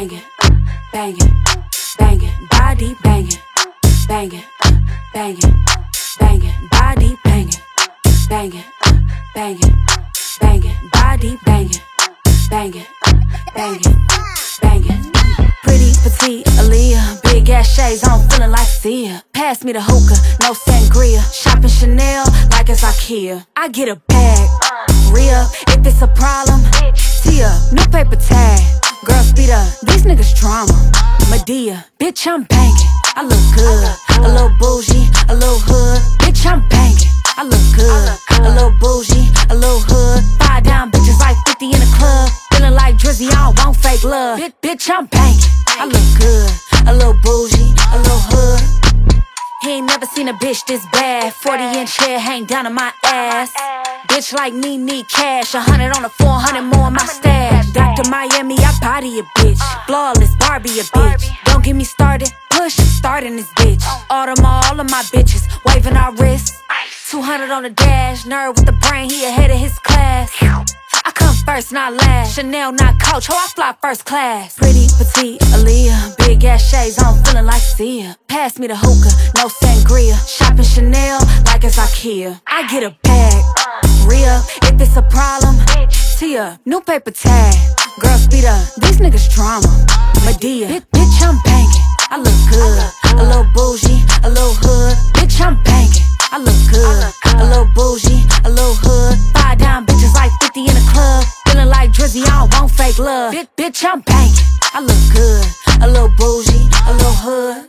banging, banging, banging, body banging, banging, banging, banging, body banging, banging, banging, banging, body banging, banging, banging, banging. Pretty petite Aaliyah, big ass shades on, feeling like Sia. Pass me the hookah, no sangria. Shopping Chanel like it's IKEA. I get a bag, re-up if it's a problem. Tia, new paper tag. Girl, speed up, these niggas drama. Madea, bitch, I'm banging. I look good, a little bougie, a little hood. Bitch, I'm banging. I look good, a little bougie, a little hood. 5 down bitches like 50 in the club. Feeling like Drizzy, I don't want fake love. Bitch, I'm banging. I look good, a little bougie, a little hood. He ain't never seen a bitch this bad. 40-inch hair hang down on my ass. Bitch like me need cash. 100 on the 400 more in my stash. Dr. Miami, I body a bitch. Flawless Barbie a bitch. Don't get me started, push, starting this bitch. All of my bitches waving our wrists. 200 on the dash, nerd with the brain, he ahead of his class. I come first, not last. Chanel, not Coach, I fly first class. Pretty petite Aaliyah, big ass shades on, feeling like Sia. Pass me the hookah, no sangria. Shopping Chanel like it's IKEA. I get a bag, re-up if it's a problem. Tia, new paper tag. Girl, speed up, these niggas drama. Madea, bitch, I'm banging. I look good, a little bougie, a little hood. Bitch, I'm banging. I look good, a little bougie, a little hood. 5 down bitches like 50 in the club. Feeling like Drizzy, I don't want fake love. Bitch, I'm banging. I look good, a little bougie, a little hood.